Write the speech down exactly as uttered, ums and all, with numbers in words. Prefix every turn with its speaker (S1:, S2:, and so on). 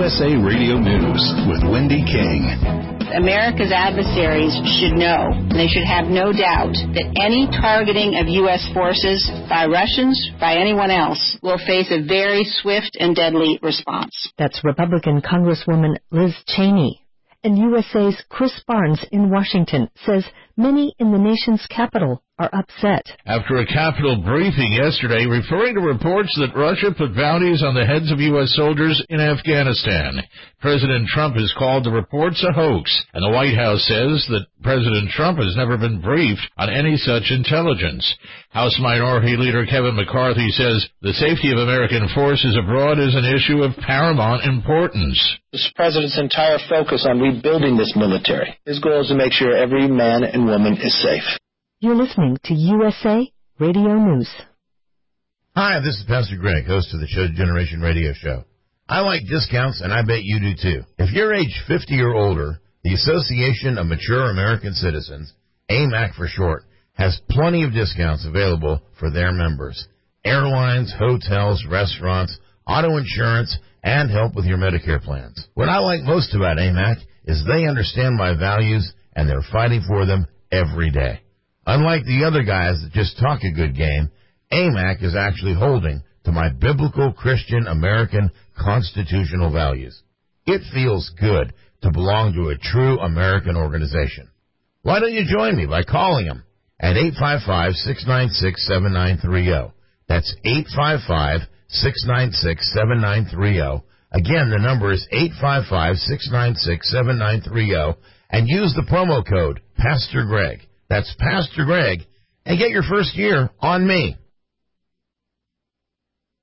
S1: S A Radio News with Wendy King.
S2: America's adversaries should know, and they should have no doubt, that any targeting of U S forces by Russians, by anyone else, will face a very swift and deadly response.
S3: That's Republican Congresswoman Liz Cheney. And U S A's Chris Barnes in Washington says many in the nation's capital are upset.
S4: After a Capitol briefing yesterday referring to reports that Russia put bounties on the heads of U S soldiers in Afghanistan, President Trump has called the reports a hoax, and the White House says that President Trump has never been briefed on any such intelligence. House Minority Leader Kevin McCarthy says the safety of American forces abroad is an issue of paramount importance.
S5: This president's entire focus on rebuilding this military. His goal is to make sure every man and woman is safe.
S3: You're listening to U S A Radio News.
S6: Hi, this is Pastor Greg, host of the Show Generation Radio Show. I like discounts, and I bet you do too. If you're age fifty or older, the Association of Mature American Citizens, A M A C for short, has plenty of discounts available for their members. Airlines, hotels, restaurants, auto insurance, and help with your Medicare plans. What I like most about A M A C is they understand my values, and they're fighting for them every day. Unlike the other guys that just talk a good game, A M A C is actually holding to my biblical Christian American constitutional values. It feels good to belong to a true American organization. Why don't you join me by calling them at eight five five, six nine six, seven nine three zero. That's eight five five, six nine six, seven nine three zero. Again, the number is eight five five, six nine six, seven nine three zero, and use the promo code Pastor Greg. That's Pastor Greg, and get your first year on me.